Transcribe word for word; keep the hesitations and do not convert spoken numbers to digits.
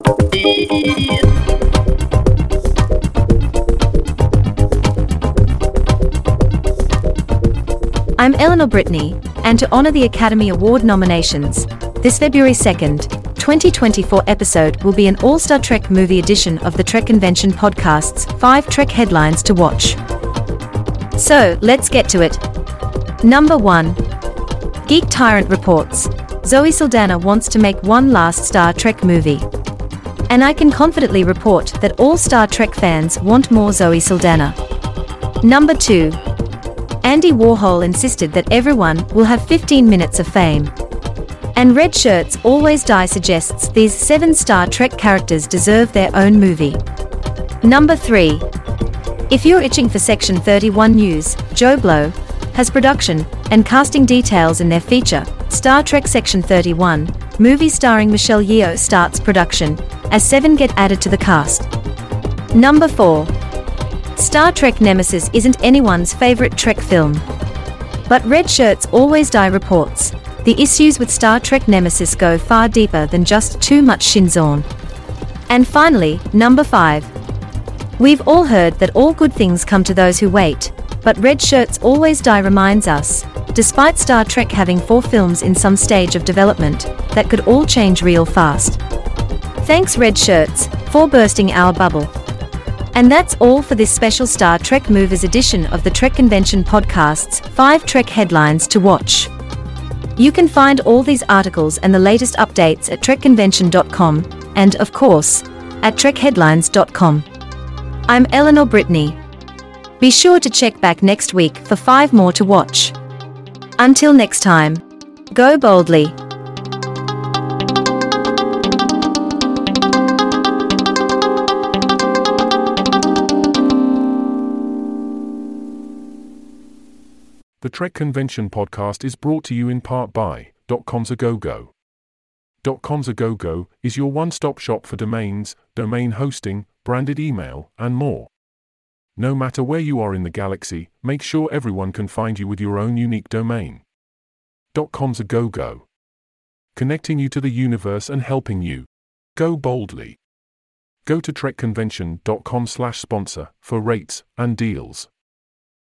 I'm Eleanor Brittany, and to honor the Academy Award nominations, this February second, twenty twenty-four episode will be an all-Star Trek movie edition of the Trek Convention podcast's five Trek headlines to watch. So, let's get to it. Number one. Geek Tyrant reports, Zoe Saldana wants to make one last Star Trek movie. And I can confidently report that all Star Trek fans want more Zoe Saldana. Number two. Andy Warhol insisted that everyone will have fifteen minutes of fame. And Red Shirts Always Die suggests these seven Star Trek characters deserve their own movie. Number three. If you're itching for Section thirty-one news, Joe Blow has production and casting details in their feature, Star Trek Section thirty-one, movie starring Michelle Yeoh starts production, as seven get added to the cast. Number four. Star Trek Nemesis isn't anyone's favorite Trek film. But Red Shirts Always Die reports, the issues with Star Trek Nemesis go far deeper than just too much Shinzon. And finally, number five. We've all heard that all good things come to those who wait, but Red Shirts Always Die reminds us, despite Star Trek having four films in some stage of development, that could all change real fast. Thanks Red Shirts, for bursting our bubble. And that's all for this special Star Trek Movies edition of the Trek Convention podcast's five Trek headlines to watch. You can find all these articles and the latest updates at trek convention dot com, and of course, at trek headlines dot com. I'm Eleanor Brittany. Be sure to check back next week for five more to watch. Until next time, go boldly. The Trek Convention podcast is brought to you in part by dot coms a go go. dot coms a go go is your one-stop shop for domains, domain hosting, branded email, and more. No matter where you are in the galaxy, make sure everyone can find you with your own unique domain. dot coms a go go. Connecting you to the universe and helping you go boldly. Go to trek convention dot com slash sponsor for rates and deals.